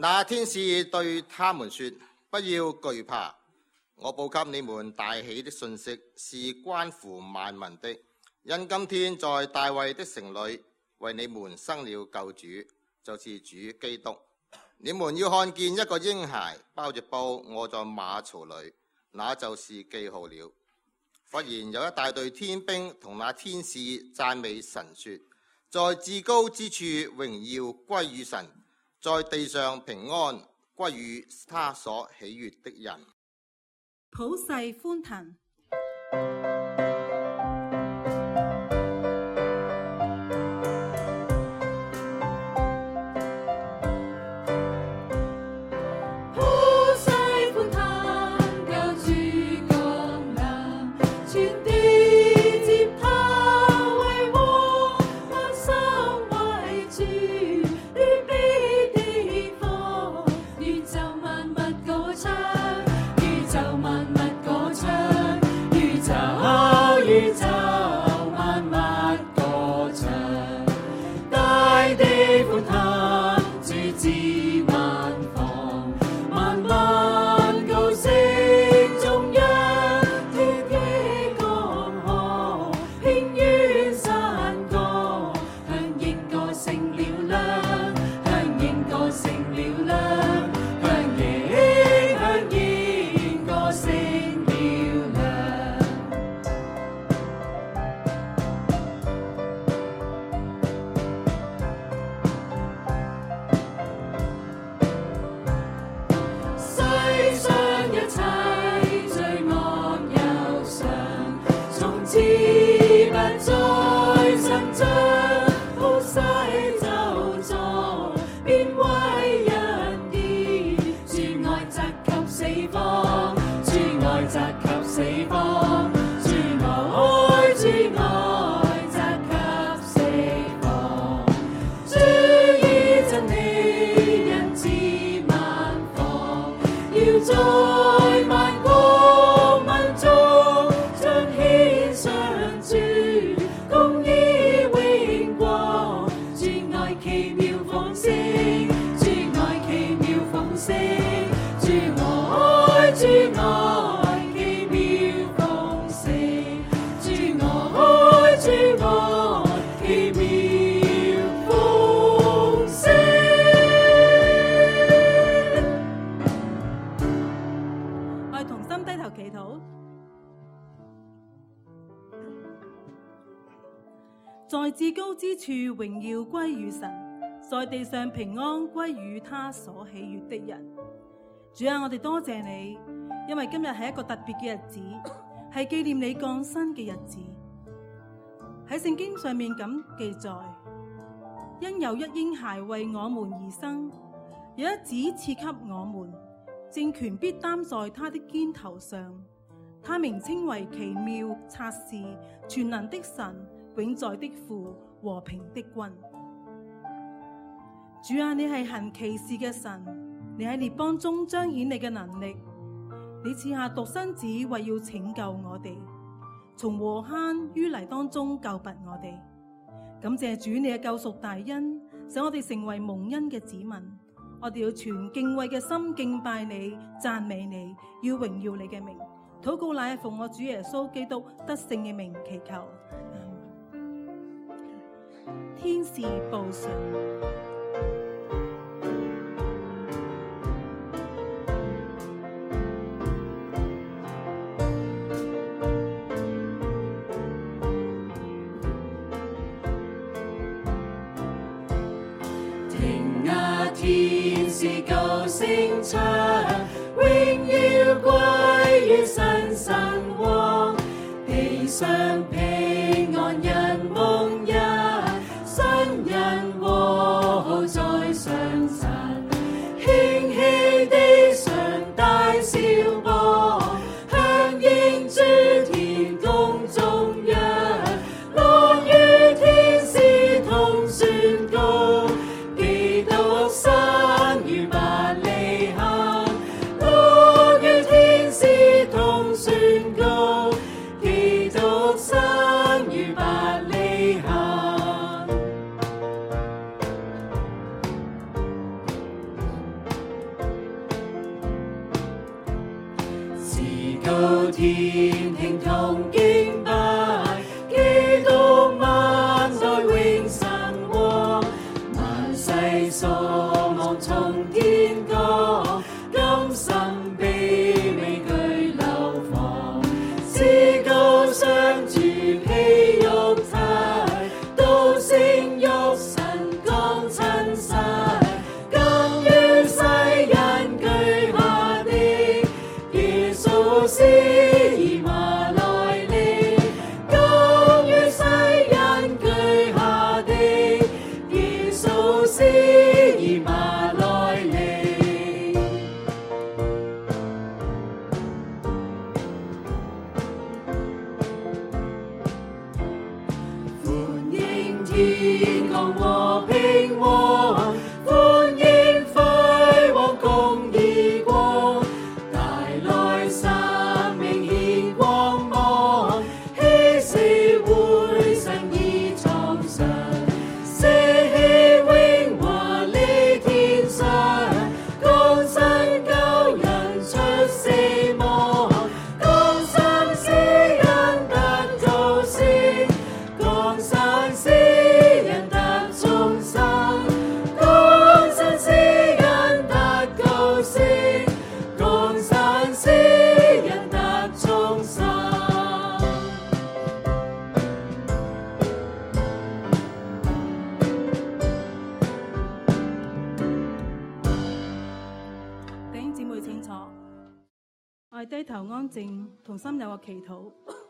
那天使對他們說：不要懼怕，我報給你們大喜的信息是關乎萬民的。因今天在大衛的城裏為你們生了救主，就是主基督。你們要看見一個嬰孩包着布臥在馬槽裏，那就是記號了。忽然有一大隊天兵同那天使讚美神說：在至高之處榮耀歸於神，在地上平安歸於他所喜悅的人。 普世歡騰。在至高之處榮耀歸於神，在地上平安歸於他所喜悅的人。主啊，我哋多謝你，因為今日係一個特別嘅日子，係紀念你降生嘅日子。喺聖經上面咁記載，因有一嬰孩為我們而生，有一子賜給我們，政權必擔在他的肩頭上，他名稱為奇妙、策士、全能的神、永在的父、和平的君。主啊，你係行奇事嘅神，你喺列邦中彰顯你嘅能力，你賜下獨生子為要拯救我哋，從禍坑淤泥當中救拔我哋。感謝主你嘅救贖大恩，使我哋成為蒙恩嘅子民。我哋要全敬畏嘅心敬拜你、讚美你，要榮耀你嘅名。禱告乃係奉我主耶穌基督得勝嘅名祈求。天使報信。 聽啊，天使高聲唱，榮耀歸於神神王，地上平安人蒙恩。人和在上神，興起地上大小波，響應諸天公中央，樂與天使同宣告，基督生於伯利恆，樂與天使同宣告，基督生。 聽同敬拜，基督萬代永神王，萬世所望從天降，今生卑微居流放，至高相住披肉體，道成肉身降親世，甘於世人懼怕的耶穌是以馬內利，甘於世人懼怕的耶穌是以馬內利。歡迎天降和平王，歡迎輝煌公義光，帶來生命顯光芒，希死會神已創上，捨棄榮華離天上，降生救人出死亡，降生使人得救贖，降生使人得重生，降生使人得救贖，降生使人得重生。 弟兄姊妹請坐，我哋低頭安靜，同心有個祈禱。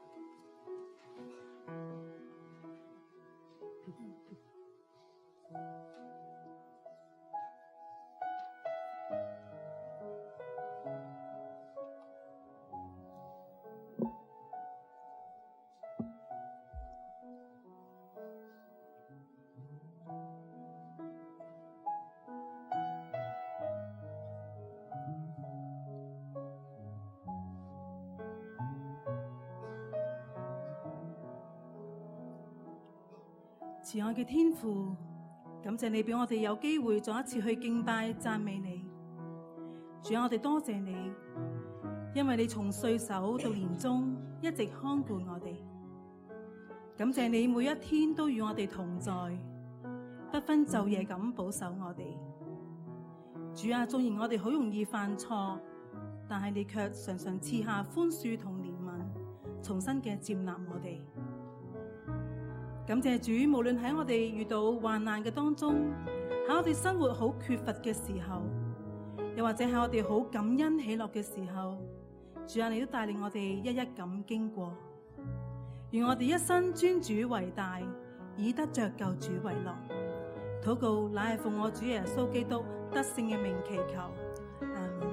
慈愛嘅天父，感謝你俾我哋有機會再一次去敬拜讚美你。主啊，我哋多謝你，因為你從歲首到年終一直看顧我哋。感謝你每一天都與我哋同在，不分晝夜咁保守我哋。主啊，縱然我哋好容易犯錯，但係你卻常常賜下寬恕同憐憫，重新嘅接納我哋。感謝主，無論喺我哋遇到患難嘅當中，喺我哋生活好缺乏嘅時候，又或者喺我哋好感恩喜樂嘅時候，主啊，你都帶領我哋一一咁經過。願我哋一生尊主為大，以得着救主為樂。禱告乃係奉我主耶穌基督得勝嘅名祈求，阿們。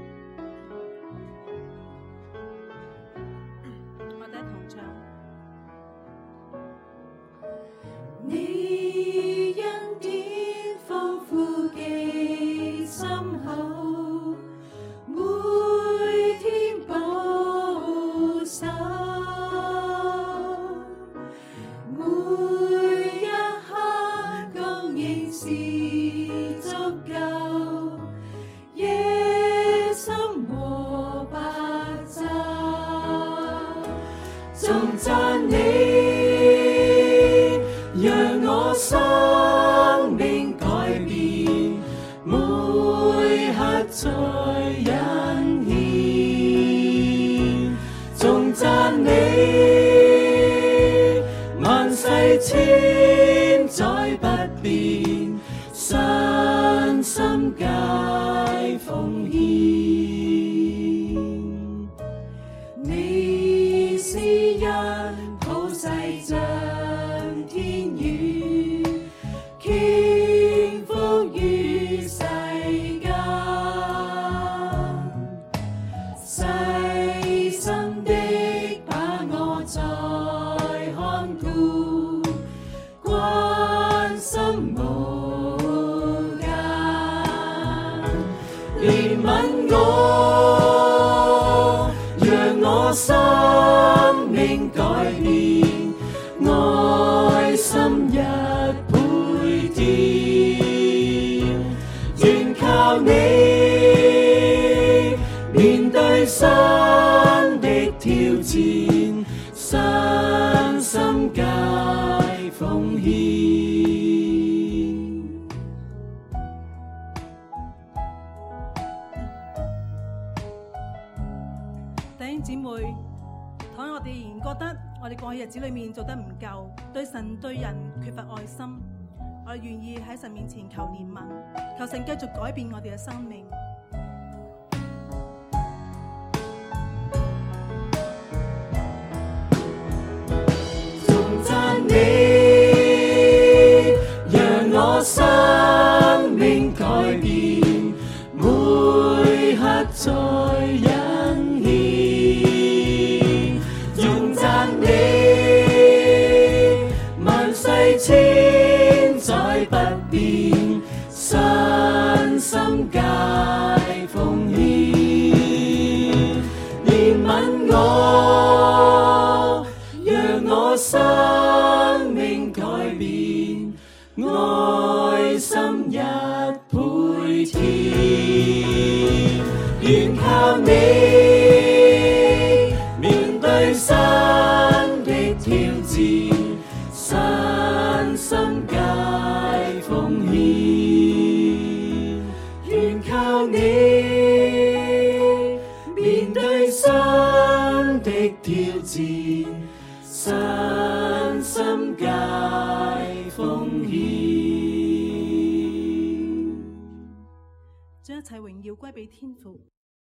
我哋一同唱。 你恩典豐富極深厚，每天保守，每一刻供應是足夠，野心和白晝，頌讚你。讓我生命改變，每刻在恩典，頌讚你，萬世千載不變，身心皆奉獻。你是人普世像天宇，傾覆於世間，細心的把我再看顧，關心無間，憐憫我，讓我生命改變。愛心一倍添，願靠你面對新的挑戰，身心皆奉獻。 弟兄姊妹，倘我哋仍然覺得我哋過去日子裏面做得唔夠，對神對人缺乏愛心，我哋願意喺神面前求憐憫，求神繼續改變我哋嘅生命。 頌讚你，讓我生命改變，每刻在恩獻。頌讚你，萬世千載不變，身心皆奉獻。憐憫我，讓我生命改變，愛心一倍添。願靠你，面對新的挑戰，身心皆奉獻。願靠你，面對新的挑戰，身心皆奉獻。 將一切榮耀歸俾天父。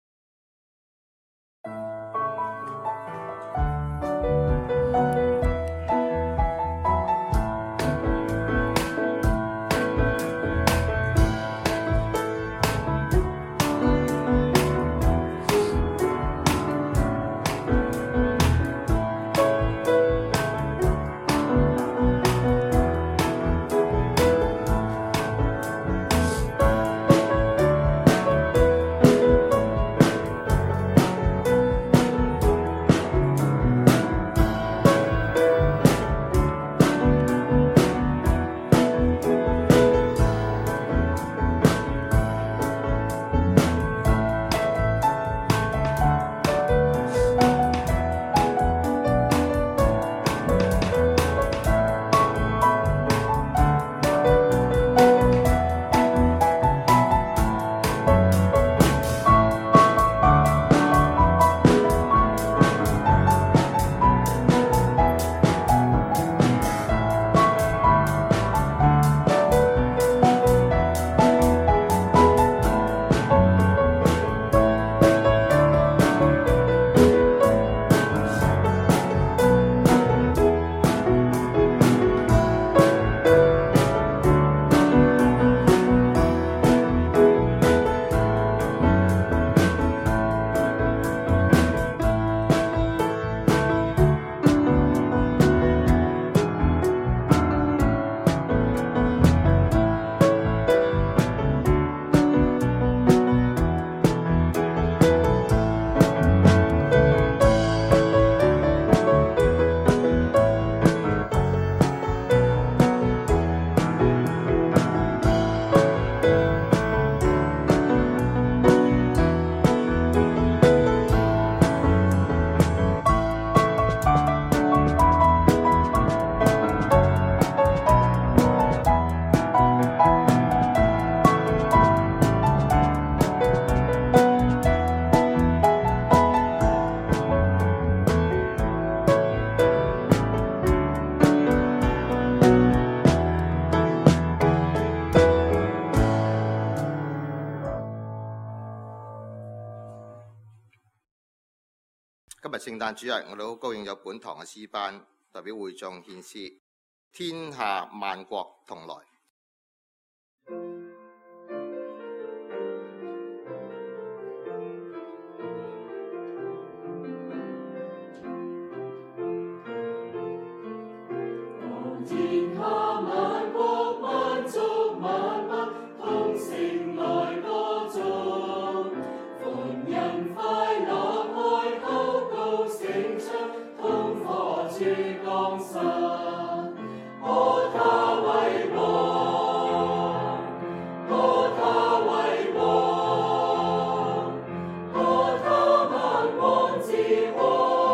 今日聖誕主日，我哋好高興有本堂嘅詩班代表會眾獻詩，天下萬國同來。 天下萬國萬族萬邦，同聲來歌頌，歡欣快樂開口高聲唱，同火柱降生。歌他為王，歌他為王，歌他萬王之王。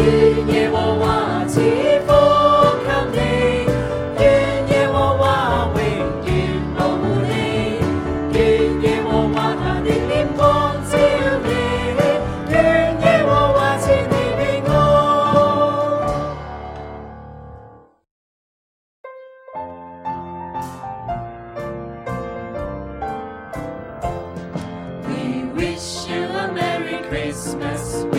願耶和華賜福給你，願耶和華永遠保護你，願耶和華他的臉光照你，願耶和華賜你平安。We wish you a Merry Christmas.